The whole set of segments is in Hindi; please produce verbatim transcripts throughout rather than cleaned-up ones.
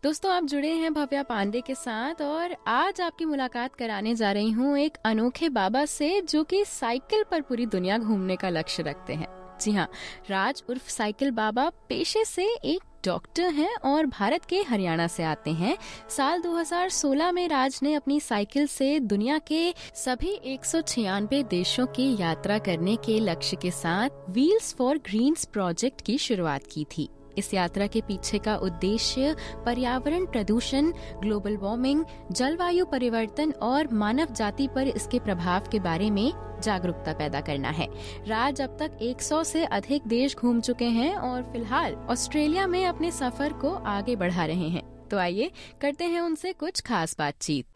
दोस्तों, आप जुड़े हैं भव्या पांडे के साथ और आज आपकी मुलाकात कराने जा रही हूँ एक अनोखे बाबा से जो कि साइकिल पर पूरी दुनिया घूमने का लक्ष्य रखते हैं। जी हाँ, राज उर्फ साइकिल बाबा पेशे से एक डॉक्टर हैं और भारत के हरियाणा से आते हैं। साल दो हज़ार सोलह में राज ने अपनी साइकिल से दुनिया के सभी एक सौ छियानवे देशों की यात्रा करने के लक्ष्य के साथ व्हील्स फॉर ग्रीन्स प्रोजेक्ट की शुरुआत की थी। इस यात्रा के पीछे का उद्देश्य पर्यावरण प्रदूषण, ग्लोबल वार्मिंग, जलवायु परिवर्तन और मानव जाति पर इसके प्रभाव के बारे में जागरूकता पैदा करना है। राज अब तक सौ से अधिक देश घूम चुके हैं और फिलहाल ऑस्ट्रेलिया में अपने सफर को आगे बढ़ा रहे हैं। तो आइए करते हैं उनसे कुछ खास बातचीत।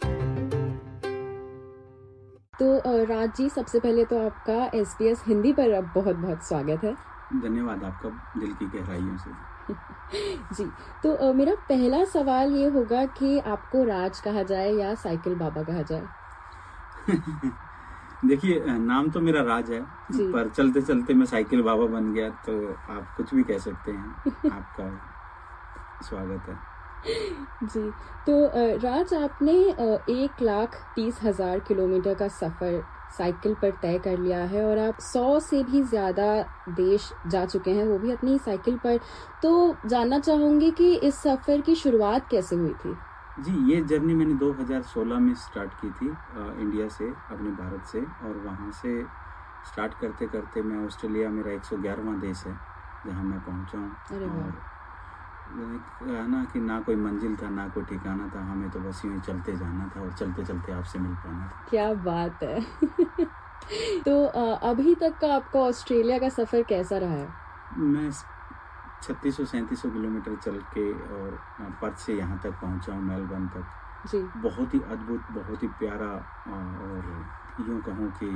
तो राज जी, सबसे पहले तो आपका एस बी एस हिंदी पर अब बहुत बहुत स्वागत है। धन्यवाद आपका दिल की गहराइयों से। जी, तो uh, मेरा पहला सवाल ये होगा कि आपको राज कहा जाए या साइकिल बाबा कहा जाए? देखिए, नाम तो मेरा राज है, पर चलते चलते मैं साइकिल बाबा बन गया, तो आप कुछ भी कह सकते हैं। आपका स्वागत है। जी, तो राज, आपने एक लाख तीस हजार किलोमीटर का सफर साइकिल पर तय कर लिया है और आप सौ से भी ज्यादा देश जा चुके हैं, वो भी अपनी साइकिल पर। तो जानना चाहूंगी कि इस सफर की शुरुआत कैसे हुई थी? जी, ये जर्नी मैंने दो हज़ार सोलह में स्टार्ट की थी, आ, इंडिया से, अपने भारत से, और वहाँ से स्टार्ट करते करते मैं ऑस्ट्रेलिया, मेरा एक सौ ग्यारहवां देश है जहाँ मैं पहुँचा हूँ। और ना कि ना कोई मंजिल था, ना कोई ठिकाना था, हमें तो बस यूं ही चलते जाना था और चलते चलते आपसे मिल पाना था। क्या बात है। तो अभी तक का आपका ऑस्ट्रेलिया का सफर कैसा रहा है? मैं छत्तीस सौ सैंतीस सौ किलोमीटर चल के और पर्थ से यहाँ तक पहुँचा हूँ, मेलबर्न तक। जी, बहुत ही अद्भुत, बहुत ही प्यारा और यूं कहूँ कि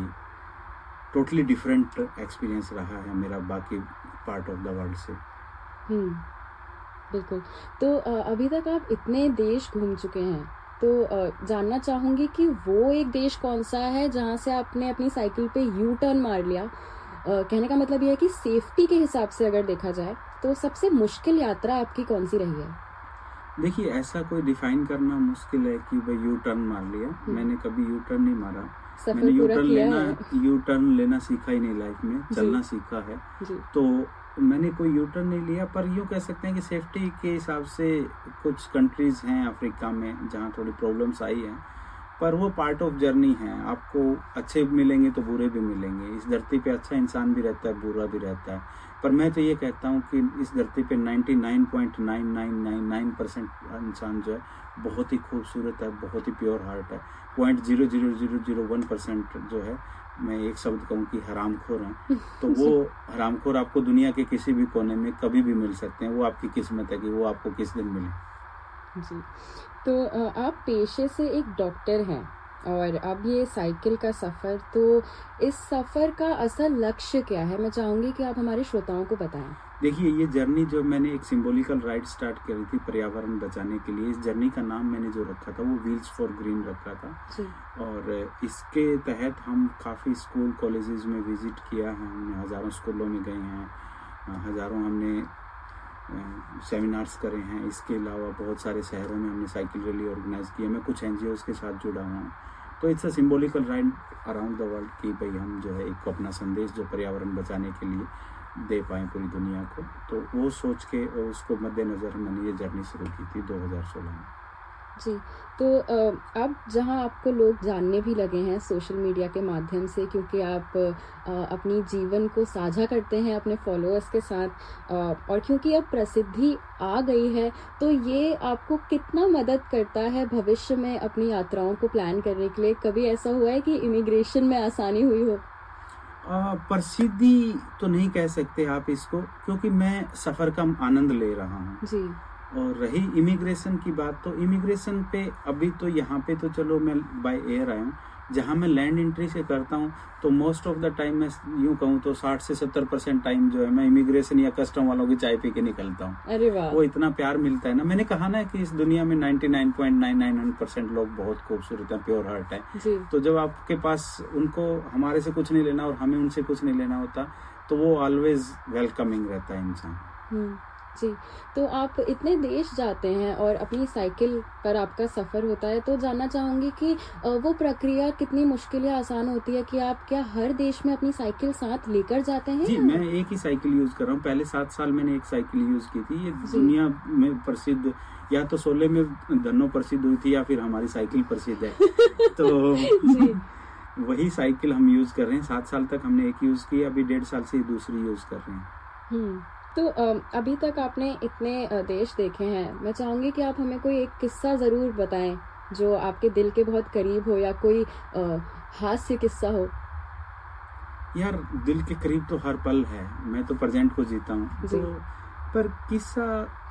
टोटली डिफरेंट एक्सपीरियंस रहा है मेरा बाकी पार्ट ऑफ द वर्ल्ड से। हम्म, बिल्कुल। तो अभी तक आप इतने देश घूम चुके हैं, तो जानना चाहूंगी कि वो एक देश कौन सा है जहां से आपने अपनी साइकिल पे यू टर्न मार लिया। कहने का मतलब ये है कि सेफ्टी के हिसाब से अगर देखा जाए तो सबसे मुश्किल यात्रा आपकी कौन सी रही है? देखिए, ऐसा कोई डिफाइन करना मुश्किल है कि भाई यू टर्न मार लिया। मैंने कभी यू टर्न नहीं मारा। मैंने यू टर्न लेना यू टर्न लेना सीखा ही नहीं लाइफ में, चलना सीखा है। तो मैंने कोई यू टर्न नहीं लिया, पर यूँ कह सकते हैं कि सेफ्टी के हिसाब से कुछ कंट्रीज हैं अफ्रीका में जहाँ थोड़ी प्रॉब्लम्स आई हैं, पर वो पार्ट ऑफ जर्नी है। आपको अच्छे मिलेंगे तो बुरे भी मिलेंगे। इस धरती पे अच्छा इंसान भी रहता है, बुरा भी रहता है, पर मैं तो ये कहता हूँ कि इस धरती पे निन्यानवे पॉइंट नौ नौ नौ नौ परसेंट इंसान जो है बहुत ही खूबसूरत है, बहुत ही प्योर हार्ट है। Point zero zero zero zero one percent जो है, मैं एक शब्द कहूँ कि हरामखोर हैं। तो वो हरामखोर आपको दुनिया के किसी भी कोने में कभी भी मिल सकते हैं। वो आपकी किस्मत है कि वो आपको किस दिन मिले। जी, तो आप पेशे से एक डॉक्टर हैं और अब ये साइकिल का सफर, तो इस सफर का असल लक्ष्य क्या है? मैं चाहूंगी कि आप हमारे श्रोताओं को बताएं। देखिए, ये जर्नी जो मैंने एक सिंबॉलिकल राइड स्टार्ट करी थी पर्यावरण बचाने के लिए, इस जर्नी का नाम मैंने जो रखा था वो व्हील्स फॉर ग्रीन रखा था। जी। और इसके तहत हम काफ़ी स्कूल कॉलेजेस में विजिट किया है, हमने हज़ारों स्कूलों में गए हैं, हज़ारों हमने सेमिनार्स करे हैं। इसके अलावा बहुत सारे शहरों में हमने साइकिल रैली ऑर्गेनाइज की है। मैं कुछ एनजीओज के साथ जुड़ा हुआ हूँ। तो it's a symbolical ride around the world कि भाई हम जो है एक अपना संदेश जो पर्यावरण बचाने के लिए दे पाएँ पूरी दुनिया को। तो वो सोच के और उसको मद्देनज़र मैंने ये जर्नी शुरू की थी दो हज़ार सोलह में। जी, तो अब जहां आपको लोग जानने भी लगे हैं सोशल मीडिया के माध्यम से, क्योंकि आप अपनी जीवन को साझा करते हैं अपने फॉलोअर्स के साथ, और क्योंकि अब प्रसिद्धि आ गई है, तो ये आपको कितना मदद करता है भविष्य में अपनी यात्राओं को प्लान करने के लिए? कभी ऐसा हुआ है कि इमिग्रेशन में आसानी हुई हो? प्रसिद्धि तो नहीं कह सकते आप इसको, क्योंकि मैं सफर का आनंद ले रहा हूँ। जी। और रही इमिग्रेशन की बात, तो इमिग्रेशन पे अभी तो यहाँ पे तो चलो मैं बाय एयर आया हूँ। जहाँ मैं लैंड एंट्री से करता हूँ तो मोस्ट ऑफ द टाइम मैं यूँ कहूँ तो साठ से सत्तर परसेंट टाइम जो है मैं इमिग्रेशन या कस्टम वालों की चाय पी के निकलता हूँ। अरे वाह, वो इतना प्यार मिलता है ना। मैंने कहा ना कि इस दुनिया में निन्यानवे पॉइंट नौ नौ परसेंट लोग बहुत खूबसूरत हैं, प्योर हार्ट है। तो जब आपके पास उनको हमारे से कुछ नहीं लेना और हमें उनसे कुछ नहीं लेना होता, तो वो ऑलवेज वेलकमिंग रहता है इंसान। जी, तो आप इतने देश जाते हैं और अपनी साइकिल पर आपका सफ़र होता है, तो जानना चाहूँगी कि वो प्रक्रिया कितनी मुश्किल या आसान होती है कि आप क्या हर देश में अपनी साइकिल साथ लेकर जाते हैं? जी, मैं एक ही साइकिल यूज़ कर रहा हूँ। पहले सात साल मैंने एक साइकिल यूज़ की थी। ये दुनिया में प्रसिद्ध, या तो शोले में धन्नो प्रसिद्ध हुई थी या फिर हमारी साइकिल प्रसिद्ध है। तो जी। वही साइकिल हम यूज़ कर रहे हैं। सात साल तक हमने एक यूज़ की, अभी डेढ़ साल से दूसरी यूज़ कर रहे हैं। हम्म तो अभी तक आपने इतने देश देखे हैं, मैं चाहूँगी कि आप हमें कोई एक किस्सा ज़रूर बताएं जो आपके दिल के बहुत करीब हो, या कोई हास्य किस्सा हो। यार, दिल के करीब तो हर पल है, मैं तो प्रेजेंट को जीता हूँ। तो पर किस्सा,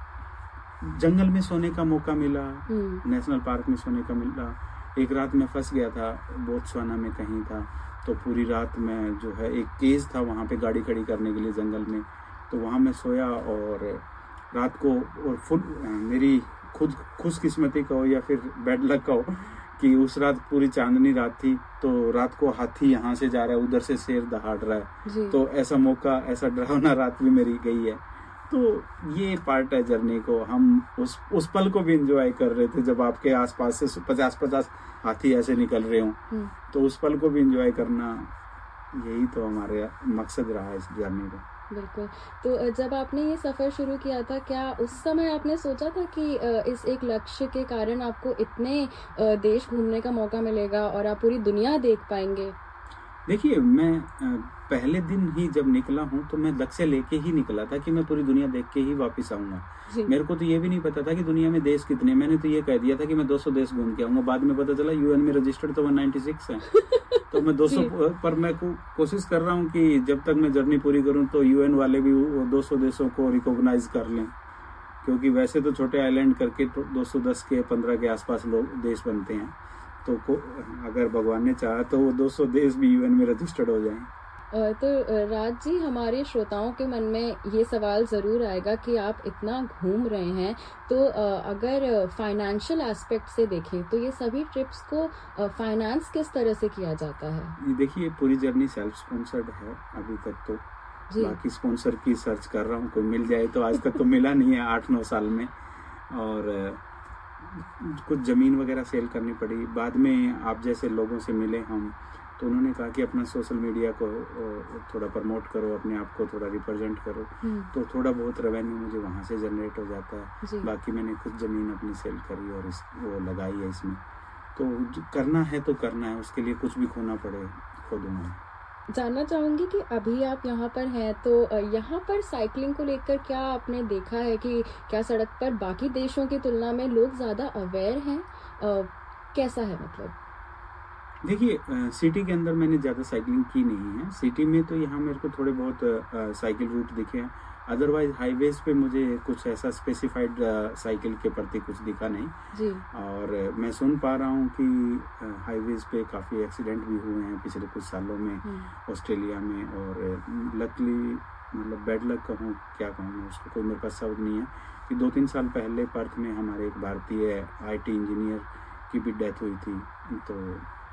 जंगल में सोने का मौका मिला, नेशनल पार्क में सोने का मिला। एक रात मैं फंस गया था, बोत्सवाना में कहीं था, तो पूरी रात में जो है एक केज था वहाँ पे गाड़ी खड़ी करने के लिए जंगल में, तो वहाँ मैं सोया और रात को, और फुल मेरी खुद खुशकिस्मती का हो या फिर बैड लक का हो कि उस रात पूरी चांदनी रात थी, तो रात को हाथी यहाँ से जा रहा है, उधर से शेर दहाड़ रहा है। तो ऐसा मौका, ऐसा डरावना रात भी मेरी गई है। तो ये पार्ट है जर्नी को, हम उस उस पल को भी एंजॉय कर रहे थे जब आपके आसपास से पचास पचास हाथी ऐसे निकल रहे हों, तो उस पल को भी एंजॉय करना, यही तो हमारे मकसद रहा है इस जर्नी का। बिल्कुल। तो जब आपने ये सफ़र शुरू किया था, क्या उस समय आपने सोचा था कि इस एक लक्ष्य के कारण आपको इतने देश घूमने का मौका मिलेगा और आप पूरी दुनिया देख पाएंगे? देखिए, मैं पहले दिन ही जब निकला हूँ तो मैं लक्ष्य लेके ही निकला था कि मैं पूरी दुनिया देख के ही वापस आऊंगा। मेरे को तो ये भी नहीं पता था कि दुनिया में देश कितने, मैंने तो ये कह दिया था कि मैं दो सौ देश घूम के आऊंगा। बाद में पता चला यूएन में रजिस्टर्ड तो एक सौ छियानवे है। तो मैं दो सौ पर मैं को, कोशिश कर रहा हूँ कि जब तक मैं जर्नी पूरी करूँ तो यूएन वाले भी वो दो सौ देशों को रिकॉग्नाइज कर लें, क्योंकि वैसे तो छोटे आइलैंड करके तो दो सौ दस के पंद्रह के आसपास लोग देश बनते हैं, तो को, अगर भगवान ने चाहा तो वो दो सौ देश भी यूएन में रजिस्टर्ड हो जाएं। तो राज जी, हमारे श्रोताओं के मन में ये सवाल ज़रूर आएगा कि आप इतना घूम रहे हैं, तो अगर फाइनेंशियल एस्पेक्ट से देखें तो ये सभी ट्रिप्स को फाइनेंस किस तरह से किया जाता है? देखिए, पूरी जर्नी सेल्फ स्पॉन्सर्ड है अभी तक तो। बाकी स्पॉन्सर की सर्च कर रहा हूँ, कोई मिल जाए तो। आज तक तो मिला नहीं है आठ नौ साल में, और कुछ ज़मीन वगैरह सेल करनी पड़ी। बाद में आप जैसे लोगों से मिले हम, तो उन्होंने कहा कि अपना सोशल मीडिया को थोड़ा प्रमोट करो, अपने आप को थोड़ा रिप्रेजेंट करो, तो थोड़ा बहुत रेवेन्यू मुझे वहाँ से जनरेट हो जाता है। बाकी मैंने कुछ ज़मीन अपनी सेल करी और इस वो लगाई है इसमें। तो करना है तो करना है, उसके लिए कुछ भी खोना पड़े खो दूंगा। जानना चाहूँगी कि अभी आप यहाँ पर हैं, तो यहाँ पर साइकिलिंग को लेकर क्या आपने देखा है कि क्या सड़क पर बाकी देशों की तुलना में लोग ज़्यादा अवेयर हैं? आ, कैसा है मतलब? देखिए, सिटी के अंदर मैंने ज़्यादा साइकिलिंग की नहीं है। सिटी में तो यहाँ मेरे को थोड़े बहुत आ, साइकिल रूट दिखे हैं, अदरवाइज हाईवेज पे मुझे कुछ ऐसा स्पेसिफाइड साइकिल के प्रति कुछ दिखा नहीं जी। और मैं सुन पा रहा हूँ कि हाईवेज पे काफ़ी एक्सीडेंट भी हुए हैं पिछले कुछ सालों में ऑस्ट्रेलिया में, और लकली मतलब बैड लक कहूँ क्या कहूँ मैं उसको, कोई मेरे पास शब्द नहीं है, कि दो तीन साल पहले पर्थ में हमारे एक भारतीय आईटी इंजीनियर की भी डेथ हुई थी। तो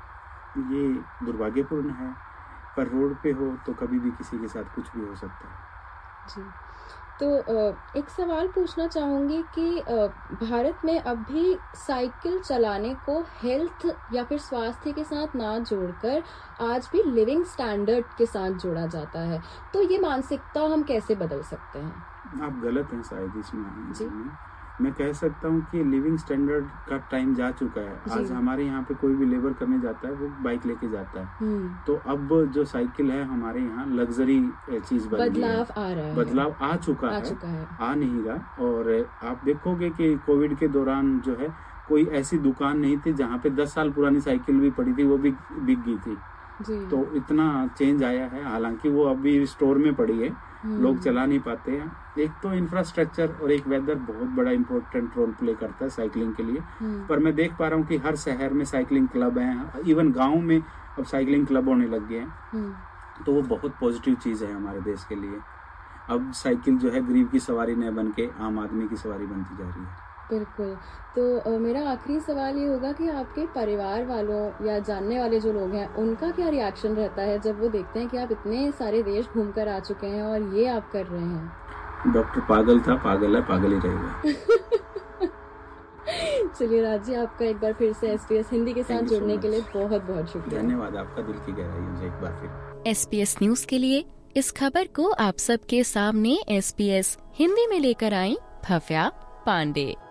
ये दुर्भाग्यपूर्ण है, पर रोड पे हो तो कभी भी किसी के साथ कुछ भी हो सकता है। जी, तो एक सवाल पूछना चाहूँगी कि भारत में अब भी साइकिल चलाने को हेल्थ या फिर स्वास्थ्य के साथ ना जोड़कर आज भी लिविंग स्टैंडर्ड के साथ जोड़ा जाता है, तो ये मानसिकता हम कैसे बदल सकते हैं? आप गलत हैं शायद इसमें। जी, मैं कह सकता हूँ कि लिविंग स्टैंडर्ड का टाइम जा चुका है। आज हमारे यहाँ पे कोई भी लेबर करने जाता है वो बाइक लेके जाता है, तो अब जो साइकिल है हमारे यहाँ लग्जरी चीज बन गई है। बदलाव आ रहा है, बदलाव आ चुका आ है, चुका है, आ नहीं रहा। और आप देखोगे कि कोविड के दौरान जो है कोई ऐसी दुकान नहीं थी जहाँ पे दस साल पुरानी साइकिल भी पड़ी थी, वो भी बिक गई थी। जी। तो इतना चेंज आया है, हालांकि वो अभी स्टोर में पड़ी है, लोग चला नहीं पाते हैं। एक तो इंफ्रास्ट्रक्चर और एक वेदर बहुत बड़ा इम्पोर्टेंट रोल प्ले करता है साइकिलिंग के लिए, पर मैं देख पा रहा हूँ कि हर शहर में साइकिलिंग क्लब हैं, इवन गांव में अब साइकिलिंग क्लब होने लग गए हैं, तो वो बहुत पॉजिटिव चीज़ है हमारे देश के लिए। अब साइकिल जो है गरीब की सवारी न बन के आम आदमी की सवारी बनती जा रही है। बिल्कुल। तो uh, मेरा आखिरी सवाल ये होगा कि आपके परिवार वालों या जानने वाले जो लोग हैं उनका क्या रिएक्शन रहता है जब वो देखते हैं कि आप इतने सारे देश घूमकर आ चुके हैं और ये आप कर रहे हैं? डॉक्टर पागल था, पागल है, पागल ही रहेगा। चलिए राज जी, आपका एक बार फिर से एसपीएस हिंदी के साथ जुड़ने so के लिए बहुत बहुत शुक्रिया। धन्यवाद आपका दिल की गहराइयों से एक बार फिर। एसपीएस न्यूज के लिए इस खबर को आप सबके सामने एसपीएस हिंदी में लेकर आई भव्या पांडे।